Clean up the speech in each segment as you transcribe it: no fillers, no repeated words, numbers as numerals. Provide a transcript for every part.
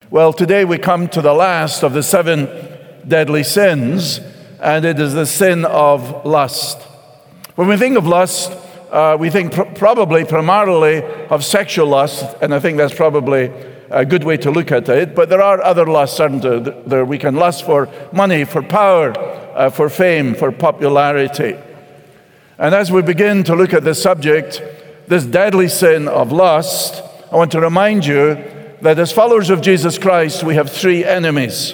Well, today we come to the last of the 7 deadly sins, and it is the sin of lust. When we think of lust, we think probably primarily of sexual lust, and I think that's probably a good way to look at it. But there are other lusts, aren't there? We can lust for money, for power, for fame, for popularity. And as we begin to look at this subject, this deadly sin of lust, I want to remind you that as followers of Jesus Christ, we have 3 enemies.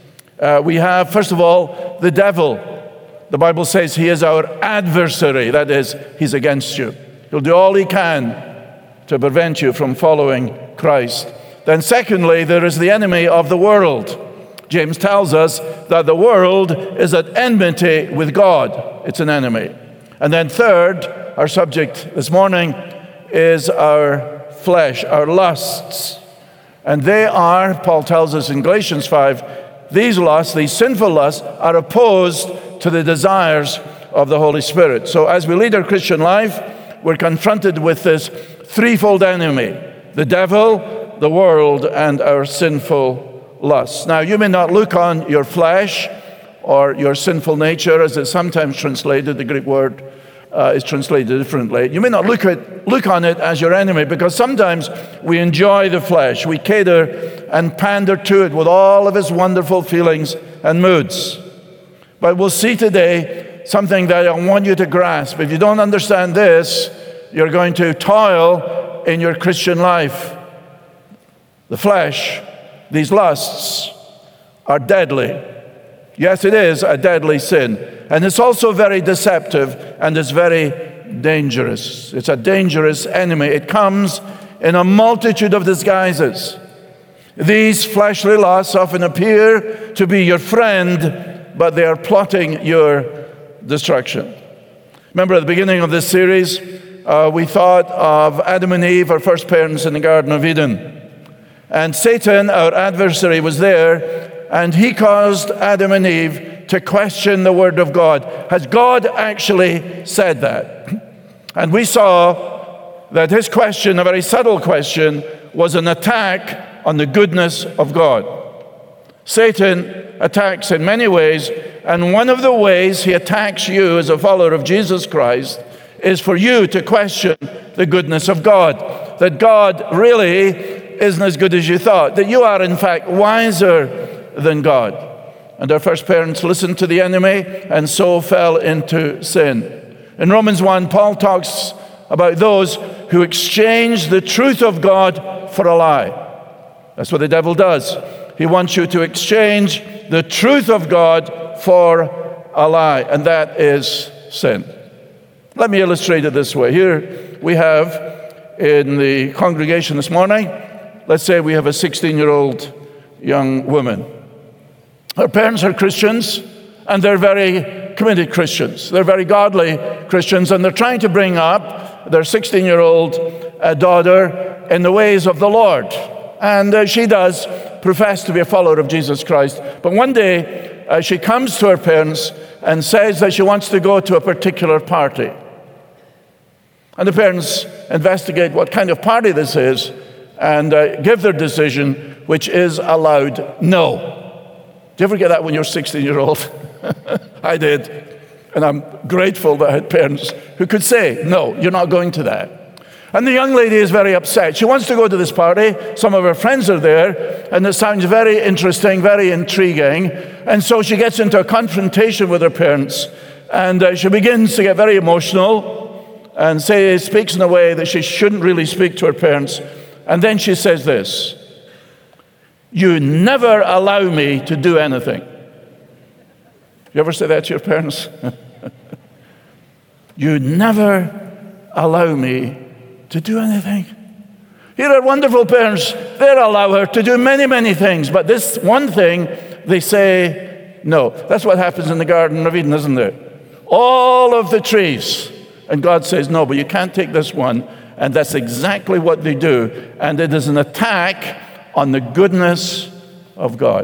We have, first of all, the devil. The Bible says he is our adversary. That is, he's against you. He'll do all he can to prevent you from following Christ. Then secondly, there is the enemy of the world. James tells us that the world is at enmity with God. It's an enemy. And then third, our subject this morning is our flesh, our lusts. And they are, Paul tells us in Galatians 5, these lusts, these sinful lusts, are opposed to the desires of the Holy Spirit. So as we lead our Christian life, we're confronted with this threefold enemy: the devil, the world, and our sinful lusts. Now, you may not look on your flesh or your sinful nature, as it's sometimes translated. The Greek word is translated differently. You may not look on it as your enemy, because sometimes we enjoy the flesh. We cater and pander to it with all of its wonderful feelings and moods. But we'll see today something that I want you to grasp. If you don't understand this, you're going to toil in your Christian life. The flesh, these lusts, are deadly. Yes, it is a deadly sin. And it's also very deceptive, and it's very dangerous. It's a dangerous enemy. It comes in a multitude of disguises. These fleshly lusts often appear to be your friend, but they are plotting your destruction. Remember, at the beginning of this series, we thought of Adam and Eve, our first parents in the Garden of Eden. And Satan, our adversary, was there, and he caused Adam and Eve to question the Word of God. Has God actually said that? And we saw that his question, a very subtle question, was an attack on the goodness of God. Satan attacks in many ways, and one of the ways he attacks you as a follower of Jesus Christ is for you to question the goodness of God, that God really isn't as good as you thought, that you are in fact wiser than God. And our first parents listened to the enemy and so fell into sin. In Romans 1, Paul talks about those who exchange the truth of God for a lie. That's what the devil does. He wants you to exchange the truth of God for a lie, and that is sin. Let me illustrate it this way. Here we have in the congregation this morning, let's say we have a 16-year-old young woman. Her parents are Christians, and they're very committed Christians. They're very godly Christians, and they're trying to bring up their 16-year-old daughter in the ways of the Lord. And she does profess to be a follower of Jesus Christ. But one day, she comes to her parents and says that she wants to go to a particular party. And the parents investigate what kind of party this is and give their decision, which is a loud no. Do you ever get that when you're 16-year-old? I did. And I'm grateful that I had parents who could say, no, you're not going to that. And the young lady is very upset. She wants to go to this party. Some of her friends are there, and it sounds very interesting, very intriguing. And so she gets into a confrontation with her parents, and she begins to get very emotional and speaks in a way that she shouldn't really speak to her parents. And then she says this: "You never allow me to do anything." You ever say that to your parents? You never allow me to do anything. Here are wonderful parents. They allow her to do many, many things, but this one thing, they say no. That's what happens in the Garden of Eden, isn't it? All of the trees. And God says, no, but you can't take this one. And that's exactly what they do. And it is an attack on the goodness of God.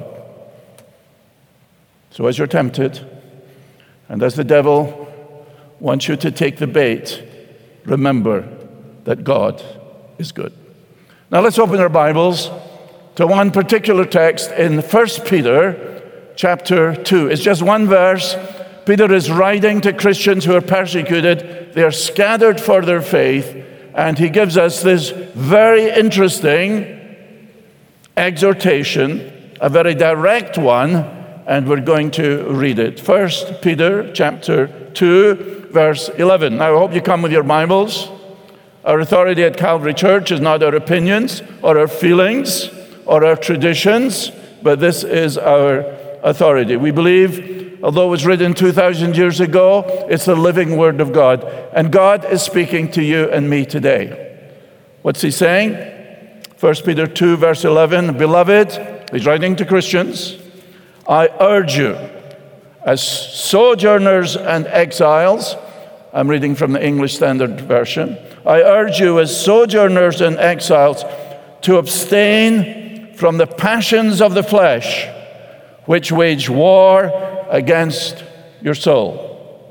So as you're tempted, and as the devil wants you to take the bait, remember that God is good. Now let's open our Bibles to one particular text in 1 Peter chapter 2. It's just one verse. Peter is writing to Christians who are persecuted. They are scattered for their faith. And he gives us this very interesting exhortation, a very direct one, and we're going to read it. 1 Peter chapter 2, verse 11. Now, I hope you come with your Bibles. Our authority at Calvary Church is not our opinions or our feelings or our traditions, but this is our authority. We believe, although it was written 2,000 years ago, it's the living Word of God. And God is speaking to you and me today. What's he saying? 1 Peter 2, verse 11. Beloved, he's writing to Christians, I urge you, as sojourners and exiles, I'm reading from the English Standard Version, I urge you as sojourners and exiles to abstain from the passions of the flesh, which wage war against your soul.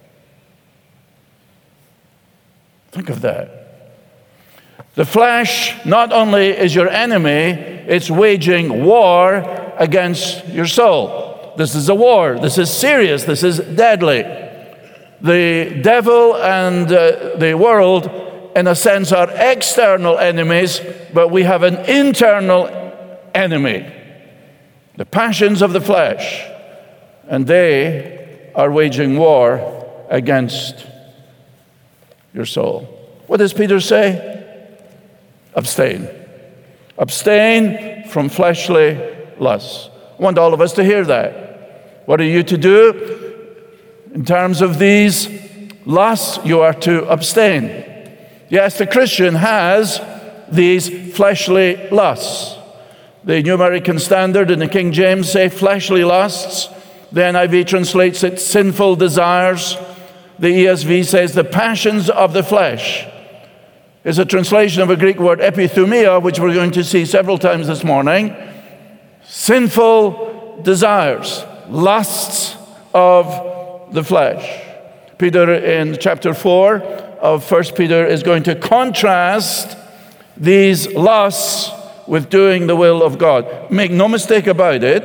Think of that. The flesh not only is your enemy, it's waging war against your soul. This is a war. This is serious. This is deadly. The devil and the world, in a sense, are external enemies, but we have an internal enemy, the passions of the flesh, and they are waging war against your soul. What does Peter say? Abstain. Abstain from fleshly lusts. I want all of us to hear that. What are you to do? In terms of these lusts, you are to abstain. Yes, the Christian has these fleshly lusts. The New American Standard and the King James say fleshly lusts. The NIV translates it sinful desires. The ESV says the passions of the flesh. Is a translation of a Greek word epithumia, which we're going to see several times this morning. Sinful desires, lusts of the flesh. Peter in chapter 4 of 1 Peter is going to contrast these lusts with doing the will of God. Make no mistake about it,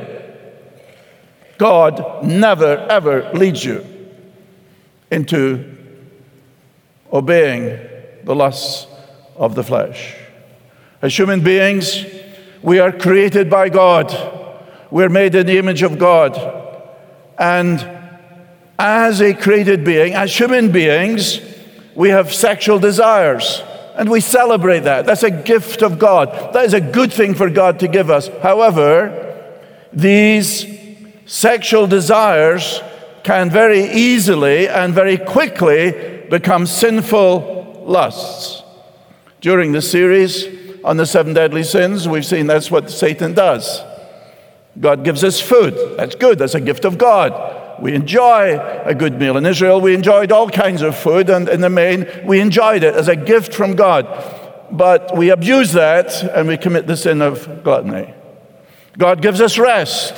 God never ever leads you into obeying the lusts of the flesh. As human beings, we are created by God. We're made in the image of God. And as a created being, as human beings, we have sexual desires. And we celebrate that. That's a gift of God. That is a good thing for God to give us. However, these sexual desires can very easily and very quickly become sinful lusts. During the series on the 7 deadly sins, we've seen that's what Satan does. God gives us food. That's good. That's a gift of God. We enjoy a good meal. In Israel, we enjoyed all kinds of food, and in the main, we enjoyed it as a gift from God. But we abuse that, and we commit the sin of gluttony. God gives us rest.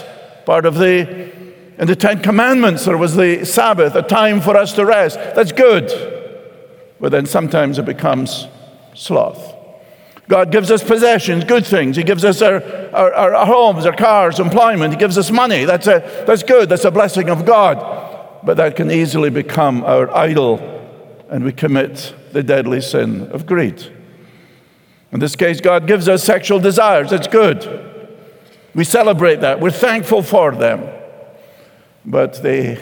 In the 10 Commandments, there was the Sabbath, a time for us to rest. That's good. But then sometimes it becomes sloth. God gives us possessions, good things. He gives us our homes, our cars, employment. He gives us money. That's good. That's a blessing of God. But that can easily become our idol, and we commit the deadly sin of greed. In this case, God gives us sexual desires. That's good. We celebrate that. We're thankful for them. But they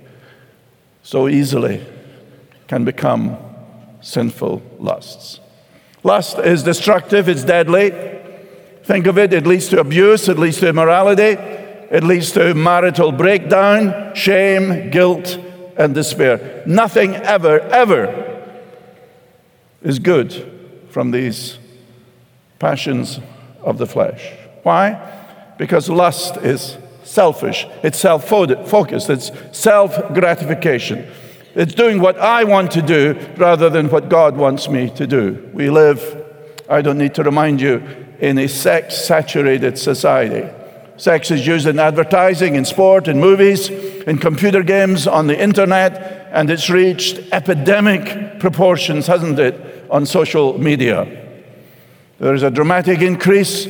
so easily can become sinful lusts. Lust is destructive, it's deadly. Think of it, it leads to abuse, it leads to immorality, it leads to marital breakdown, shame, guilt, and despair. Nothing ever is good from these passions of the flesh. Why? Because lust is selfish, it's self-focused, it's self-gratification. It's doing what I want to do rather than what God wants me to do. We live, I don't need to remind you, in a sex-saturated society. Sex is used in advertising, in sport, in movies, in computer games, on the internet, and it's reached epidemic proportions, hasn't it, on social media. There is a dramatic increase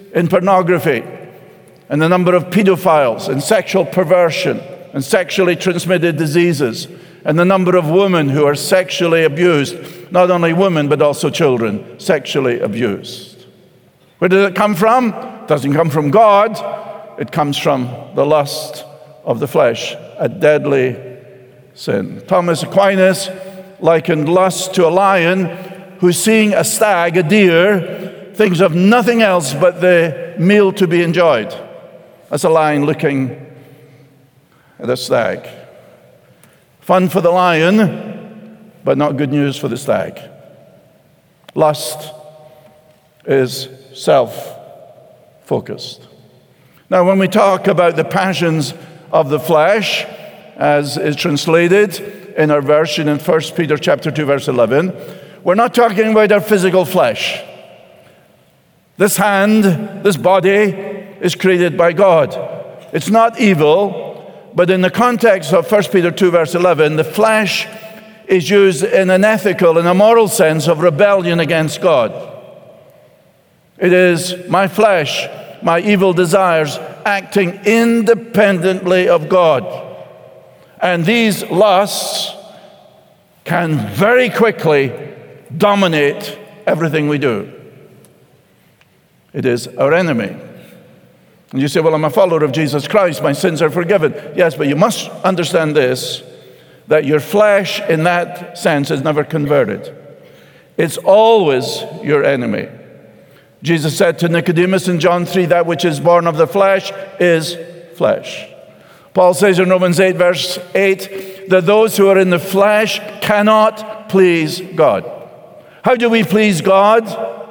in pornography, and the number of pedophiles and sexual perversion and sexually transmitted diseases, and the number of women who are sexually abused, not only women but also children, sexually abused. Where does it come from? It doesn't come from God. It comes from the lust of the flesh, a deadly sin. Thomas Aquinas likened lust to a lion who's seeing a stag, a deer, thinks of nothing else but the meal to be enjoyed. That's a lion looking at a stag. Fun for the lion, but not good news for the stag. Lust is self-focused. Now, when we talk about the passions of the flesh, as is translated in our version in 1 Peter chapter 2, verse 11, we're not talking about our physical flesh. This hand, this body, is created by God. It's not evil, but in the context of 1 Peter 2, verse 11, the flesh is used in an ethical and a moral sense of rebellion against God. It is my flesh, my evil desires, acting independently of God. And these lusts can very quickly dominate everything we do. It is our enemy. And you say, well, I'm a follower of Jesus Christ, my sins are forgiven. Yes, but you must understand this, that your flesh in that sense is never converted. It's always your enemy. Jesus said to Nicodemus in John 3, that which is born of the flesh is flesh. Paul says in Romans 8, verse 8, that those who are in the flesh cannot please God. How do we please God?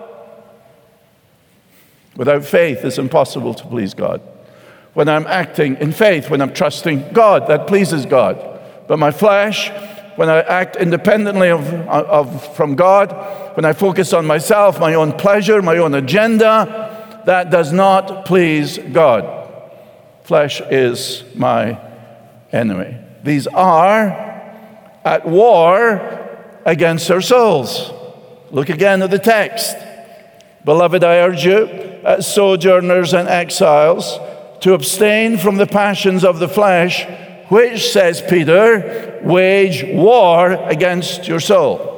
Without faith, it's impossible to please God. When I'm acting in faith, when I'm trusting God, that pleases God. But my flesh, when I act independently from God, when I focus on myself, my own pleasure, my own agenda, that does not please God. Flesh is my enemy. These are at war against our souls. Look again at the text. Beloved, I urge you, as sojourners and exiles, to abstain from the passions of the flesh, which, says Peter, wage war against your soul.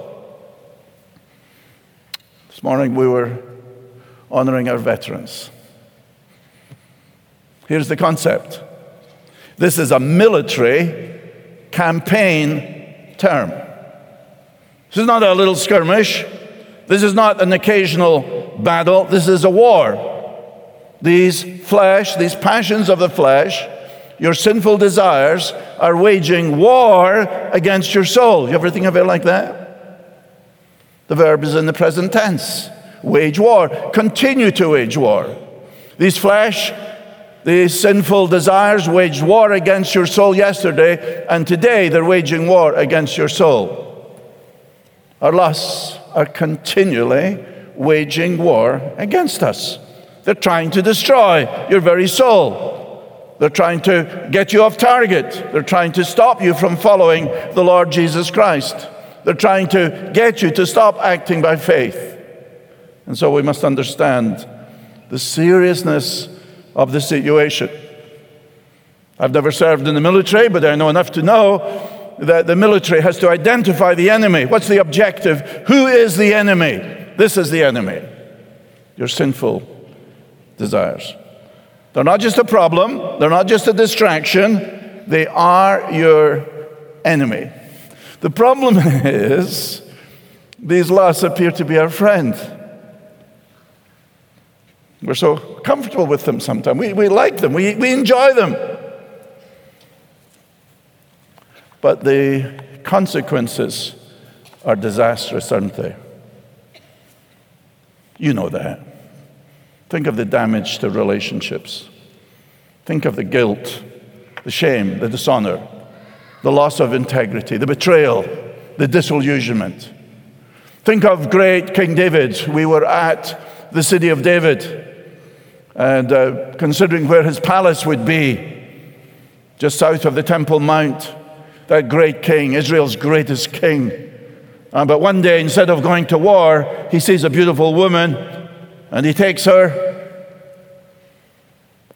This morning we were honoring our veterans. Here's the concept. This is a military campaign term. This is not a little skirmish. This is not an occasional battle. This is a war. These passions of the flesh, your sinful desires, are waging war against your soul. You ever think of it like that? The verb is in the present tense. Wage war. Continue to wage war. These sinful desires waged war against your soul yesterday, and today they're waging war against your soul. Our lusts are continually waging war against us. They're trying to destroy your very soul. They're trying to get you off target. They're trying to stop you from following the Lord Jesus Christ. They're trying to get you to stop acting by faith. And so we must understand the seriousness of the situation. I've never served in the military, but I know enough to know that the military has to identify the enemy. What's the objective? Who is the enemy? This is the enemy. Your sinful desires. They're not just a problem. They're not just a distraction. They are your enemy. The problem is these lusts appear to be our friend. We're so comfortable with them sometimes. We like them. We enjoy them. But the consequences are disastrous, aren't they? You know that. Think of the damage to relationships. Think of the guilt, the shame, the dishonor, the loss of integrity, the betrayal, the disillusionment. Think of great King David. We were at the city of David, and considering where his palace would be, just south of the Temple Mount, that great king, Israel's greatest king. But one day, instead of going to war, he sees a beautiful woman, and he takes her,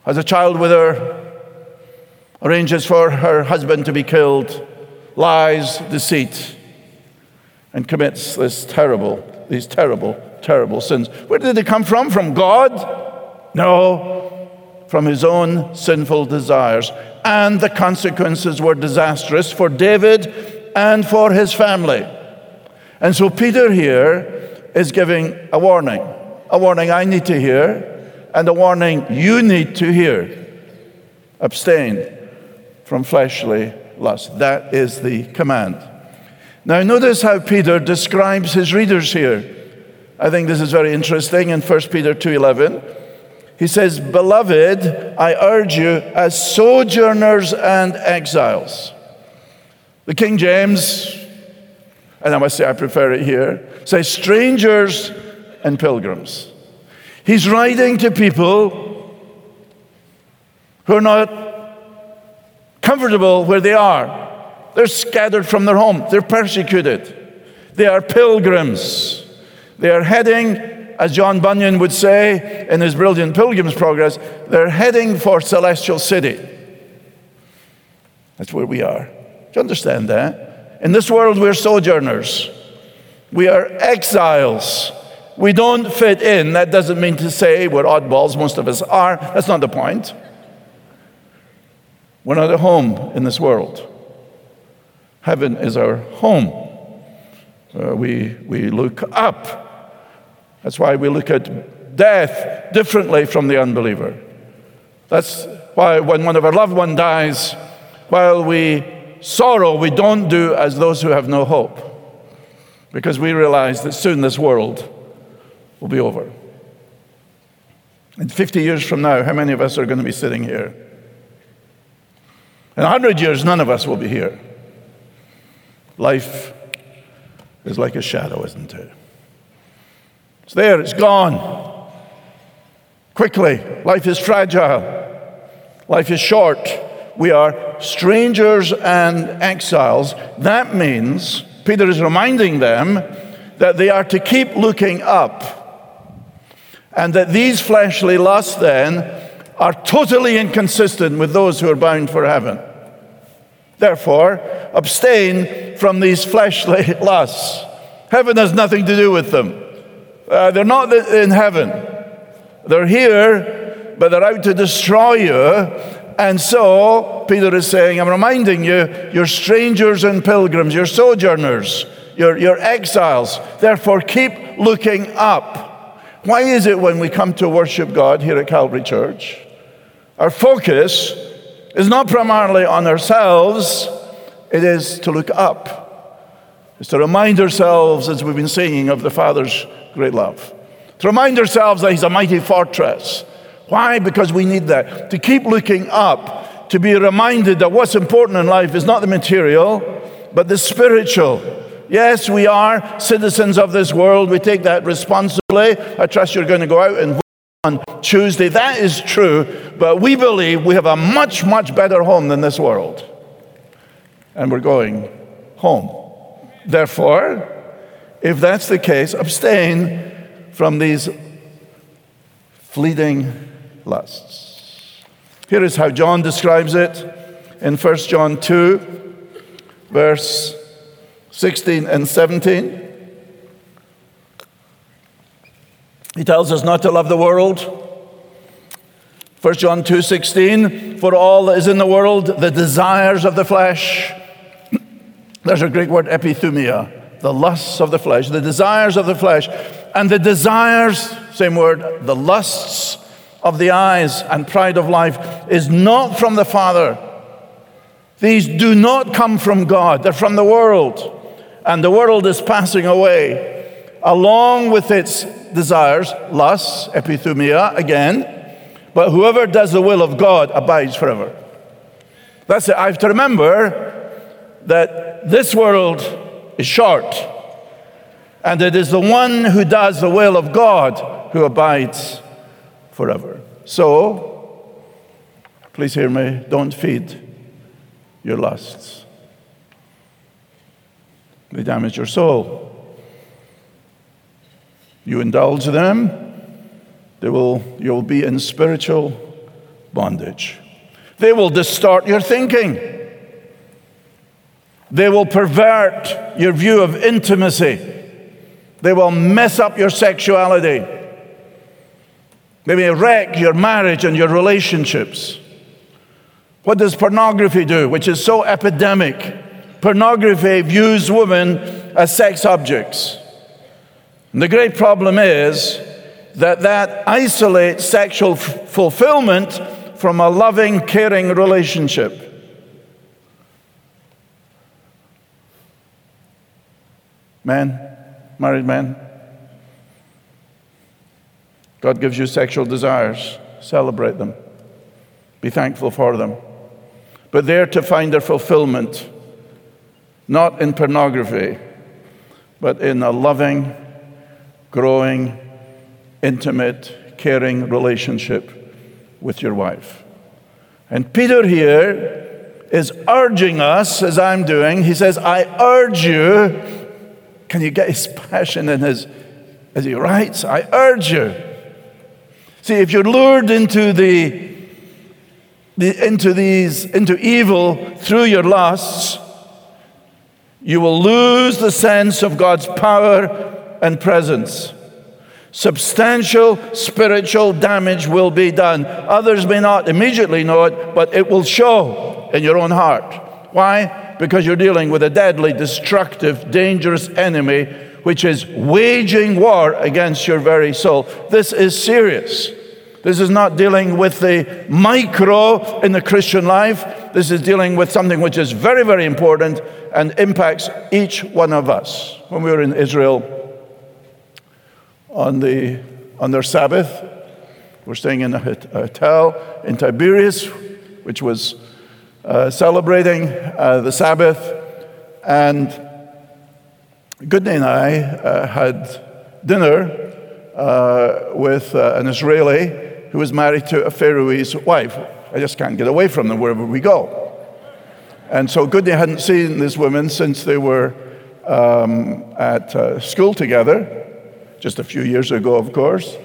has a child with her, arranges for her husband to be killed, lies, deceit, and commits these terrible, terrible sins. Where did they come from? From God? No, from his own sinful desires. And the consequences were disastrous for David and for his family. And so Peter here is giving a warning I need to hear, and a warning you need to hear. Abstain from fleshly lust. That is the command. Now notice how Peter describes his readers here. I think this is very interesting in 1 Peter 2:11. He says, "Beloved, I urge you as sojourners and exiles." The King James, and I must say I prefer it here, says strangers and pilgrims. He's writing to people who are not comfortable where they are. They're scattered from their home. They're persecuted. They are pilgrims. They are heading, as John Bunyan would say in his brilliant Pilgrim's Progress, they're heading for Celestial City. That's where we are. Do you understand that? In this world, we're sojourners. We are exiles. We don't fit in. That doesn't mean to say we're oddballs. Most of us are. That's not the point. We're not at home in this world. Heaven is our home. We look up. That's why we look at death differently from the unbeliever. That's why when one of our loved ones dies, while we sorrow, we don't do as those who have no hope. Because we realize that soon this world will be over. And 50 years from now, how many of us are going to be sitting here? In 100 years, none of us will be here. Life is like a shadow, isn't it? It's there, it's gone. Quickly, life is fragile. Life is short. We are strangers and exiles. That means, Peter is reminding them that they are to keep looking up. And that these fleshly lusts then are totally inconsistent with those who are bound for heaven. Therefore, abstain from these fleshly lusts. Heaven has nothing to do with them. They're not in heaven. They're here, but they're out to destroy you. And so, Peter is saying, I'm reminding you, you're strangers and pilgrims, you're sojourners, you're exiles. Therefore, keep looking up. Why is it when we come to worship God here at Calvary Church, our focus is not primarily on ourselves, it is to look up. It's to remind ourselves, as we've been singing, of the Father's great love. To remind ourselves that He's a mighty fortress. Why? Because we need that. To keep looking up, to be reminded that what's important in life is not the material, but the spiritual. Yes, we are citizens of this world. We take that responsibly. I trust you're going to go out and vote on Tuesday. That is true, but we believe we have a much, much better home than this world. And we're going home. Therefore, if that's the case, abstain from these fleeting lusts. Here is how John describes it in 1 John 2, verse 16 and 17. He tells us not to love the world. 1 John 2:16, for all that is in the world, the desires of the flesh. There's a Greek word, epithumia, the lusts of the flesh, the desires of the flesh. And the desires, same word, the lusts of the eyes and pride of life is not from the Father. These do not come from God. They're from the world. And the world is passing away along with its desires, lusts, epithumia, again. But whoever does the will of God abides forever. That's it. I have to remember that this world is short. And it is the one who does the will of God who abides forever. So, please hear me, don't feed your lusts. They damage your soul. You indulge them, you'll be in spiritual bondage. They will distort your thinking. They will pervert your view of intimacy. They will mess up your sexuality. They may wreck your marriage and your relationships. What does pornography do, which is so epidemic? Pornography views women as sex objects. And the great problem is that isolates sexual fulfillment from a loving, caring relationship. Men, married men, God gives you sexual desires. Celebrate them. Be thankful for them. But they're to find their fulfillment not in pornography, but in a loving, growing, intimate, caring relationship with your wife. And Peter here is urging us, as I'm doing. He says, I urge you. Can you get his passion in his, as he writes? I urge you. See, if you're lured into into evil through your lusts, you will lose the sense of God's power and presence. Substantial spiritual damage will be done. Others may not immediately know it, but it will show in your own heart. Why? Because you're dealing with a deadly, destructive, dangerous enemy which is waging war against your very soul. This is serious. This is not dealing with the micro in the Christian life. This is dealing with something which is very, very important and impacts each one of us. When we were in Israel on their Sabbath, we're staying in a hotel in Tiberias, which was celebrating the Sabbath, and Goodney and I had dinner with an Israeli who was married to a Faroese wife. I just can't get away from them wherever we go. And so Goodney hadn't seen this woman since they were at school together, just a few years ago, of course.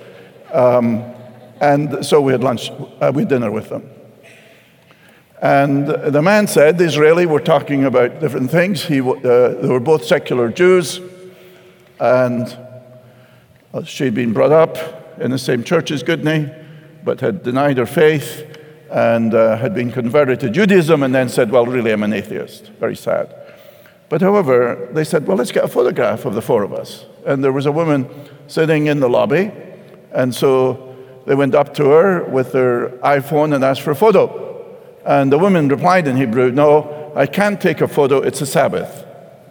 And so we had dinner with them. And the man said, the Israeli, were talking about different things. They were both secular Jews, and she'd been brought up in the same church as Goodney, but had denied her faith and had been converted to Judaism, and then said, well, really, I'm an atheist. Very sad. But however, they said, well, let's get a photograph of the four of us. And there was a woman sitting in the lobby, and so they went up to her with their iPhone and asked for a photo. And the woman replied in Hebrew, no, I can't take a photo, it's a Sabbath.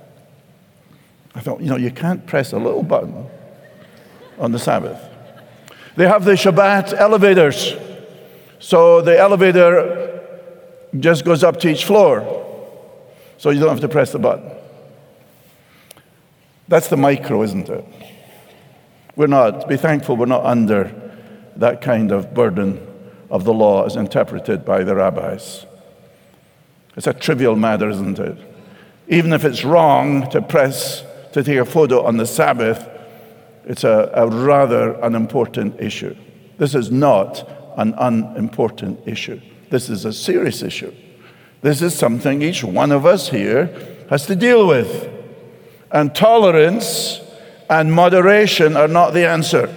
I thought, you can't press a little button on the Sabbath. They have the Shabbat elevators. So the elevator just goes up to each floor. So you don't have to press the button. That's the micro, isn't it? Be thankful we're not under that kind of burden of the law as interpreted by the rabbis. It's a trivial matter, isn't it? Even if it's wrong to take a photo on the Sabbath, it's a rather unimportant issue. This is not an unimportant issue. This is a serious issue. This is something each one of us here has to deal with. And tolerance and moderation are not the answer.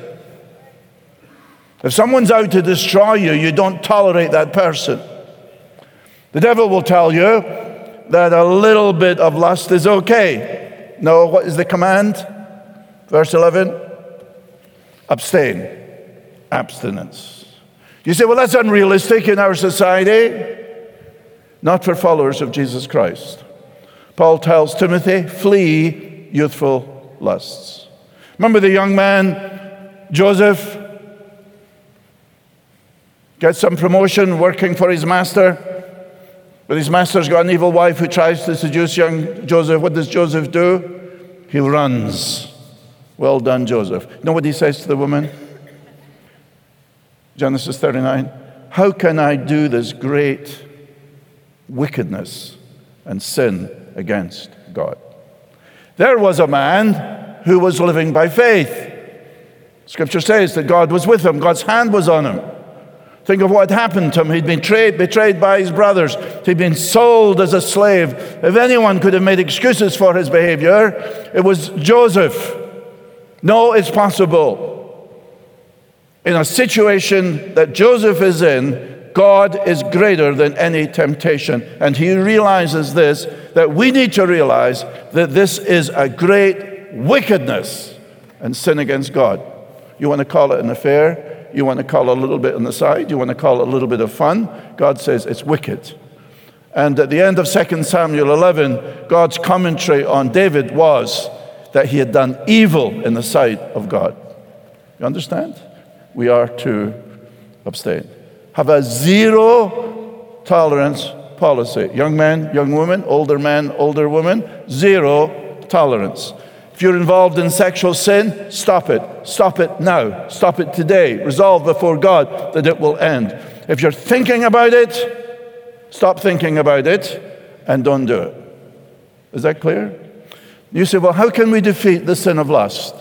If someone's out to destroy you, you don't tolerate that person. The devil will tell you that a little bit of lust is okay. No, what is the command? Verse 11, abstain, abstinence. You say, well, that's unrealistic in our society. Not for followers of Jesus Christ. Paul tells Timothy, flee youthful lusts. Remember the young man, Joseph, gets some promotion working for his master, but his master's got an evil wife who tries to seduce young Joseph. What does Joseph do? He runs. Well done, Joseph. You know what he says to the woman? Genesis 39. How can I do this great wickedness and sin against God? There was a man who was living by faith. Scripture says that God was with him. God's hand was on him. Think of what happened to him. He'd been betrayed by his brothers. He'd been sold as a slave. If anyone could have made excuses for his behavior, it was Joseph. No, it's possible. In a situation that Joseph is in, God is greater than any temptation. And he realizes this, that we need to realize that this is a great wickedness and sin against God. You want to call it an affair? You want to call it a little bit on the side? You want to call it a little bit of fun? God says it's wicked. And at the end of 2 Samuel 11, God's commentary on David was that he had done evil in the sight of God. You understand? We are to abstain. Have a zero tolerance policy. Young men, young women, older men, older women, zero tolerance. If you're involved in sexual sin, stop it. Stop it now. Stop it today. Resolve before God that it will end. If you're thinking about it, stop thinking about it and don't do it. Is that clear? You say, well, how can we defeat the sin of lust?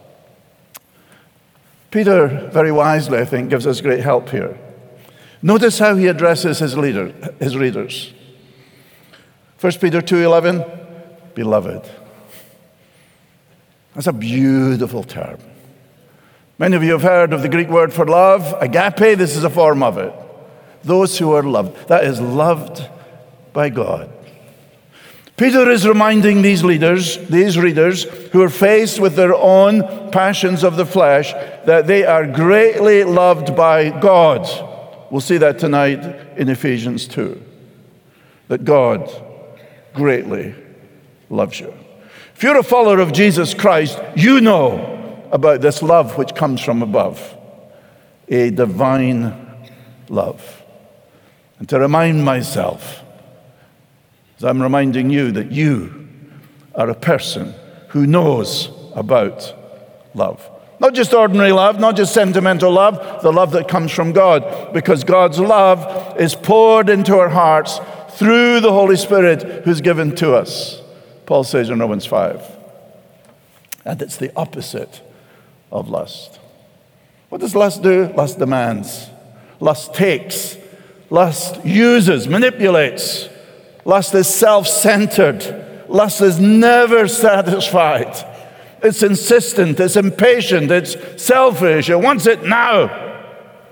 Peter, very wisely, I think, gives us great help here. Notice how he addresses his readers. 1 Peter 2:11, beloved. That's a beautiful term. Many of you have heard of the Greek word for love, agape. This is a form of it. Those who are loved. That is loved by God. Peter is reminding these readers who are faced with their own passions of the flesh that they are greatly loved by God. We'll see that tonight in Ephesians 2. That God greatly loves you. If you're a follower of Jesus Christ, you know about this love which comes from above. A divine love. And to remind myself, as I'm reminding you that you are a person who knows about love. Not just ordinary love, not just sentimental love, the love that comes from God. Because God's love is poured into our hearts through the Holy Spirit who's given to us. Paul says in Romans 5. And it's the opposite of lust. What does lust do? Lust demands. Lust takes. Lust uses, manipulates. Lust is self-centered. Lust is never satisfied. It's insistent, it's impatient, it's selfish, it wants it now.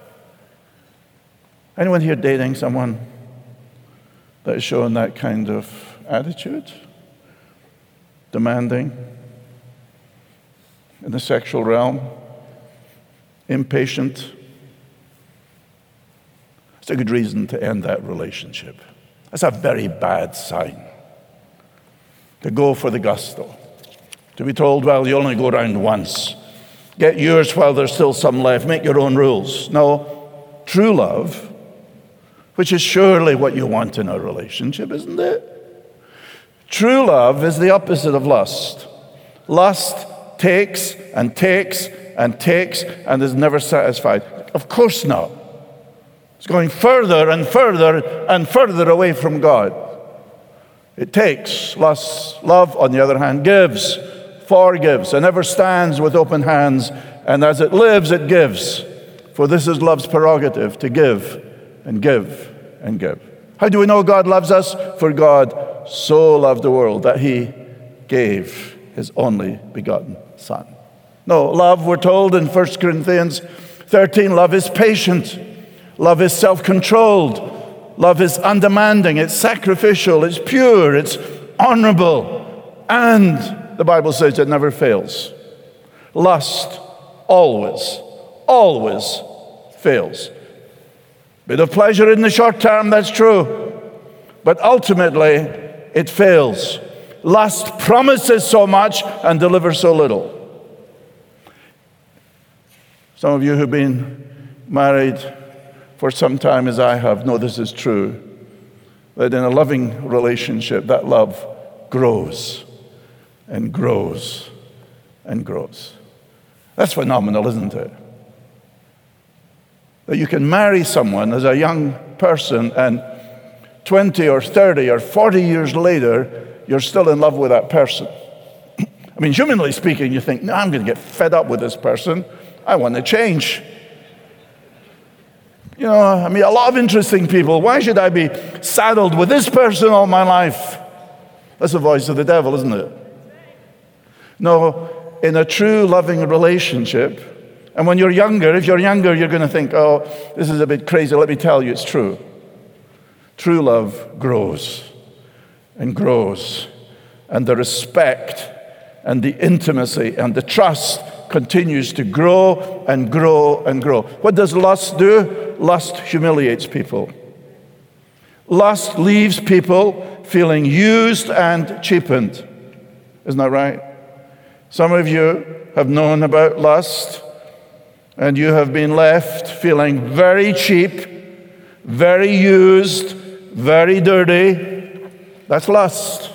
Anyone here dating someone that is showing that kind of attitude? Demanding in the sexual realm, impatient. It's a good reason to end that relationship. That's a very bad sign. To go for the gusto. To be told, well, you only go around once. Get yours while there's still some left. Make your own rules. No, true love, which is surely what you want in a relationship, isn't it? True love is the opposite of lust. Lust takes and takes and takes and is never satisfied. Of course not. It's going further and further and further away from God. It takes. Love, on the other hand, gives, forgives, and ever stands with open hands. And as it lives, it gives. For this is love's prerogative, to give and give and give. How do we know God loves us? For God so loved the world that he gave his only begotten Son. No, love, we're told in 1 Corinthians 13, love is patient. Love is self-controlled. Love is undemanding. It's sacrificial. It's pure. It's honorable. And the Bible says it never fails. Lust always fails. Bit of pleasure in the short term, that's true. But ultimately, it fails. Lust promises so much and delivers so little. Some of you who've been married for some time, as I have, know this is true. That in a loving relationship, that love grows and grows and grows. That's phenomenal, isn't it? That you can marry someone as a young person and 20 or 30 or 40 years later, you're still in love with that person. I mean, humanly speaking, you think, no, I'm going to get fed up with this person. I want to change. You know, I mean, a lot of interesting people. Why should I be saddled with this person all my life? That's the voice of the devil, isn't it? No, in a true loving relationship, and when you're younger, if you're younger, you're going to think, oh, this is a bit crazy. Let me tell you, it's true. True love grows and grows, and the respect and the intimacy and the trust continues to grow and grow and grow. What does lust do? Lust humiliates people. Lust leaves people feeling used and cheapened. Isn't that right? Some of you have known about lust, and you have been left feeling very cheap, very used, very dirty. That's lust.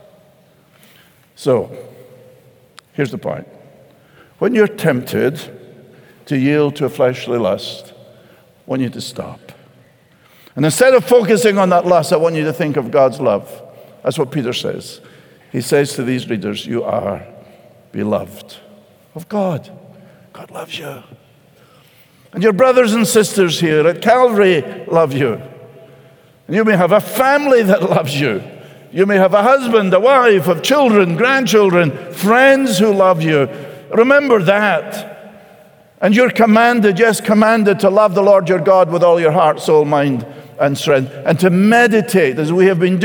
So, here's the point. When you're tempted to yield to a fleshly lust, I want you to stop. And instead of focusing on that lust, I want you to think of God's love. That's what Peter says. He says to these readers, you are beloved of God. God loves you. And your brothers and sisters here at Calvary love you. And you may have a family that loves you. You may have a husband, a wife, of children, grandchildren, friends who love you. Remember that. And you're commanded, yes, commanded to love the Lord your God with all your heart, soul, mind, and strength. And to meditate, as we have been doing,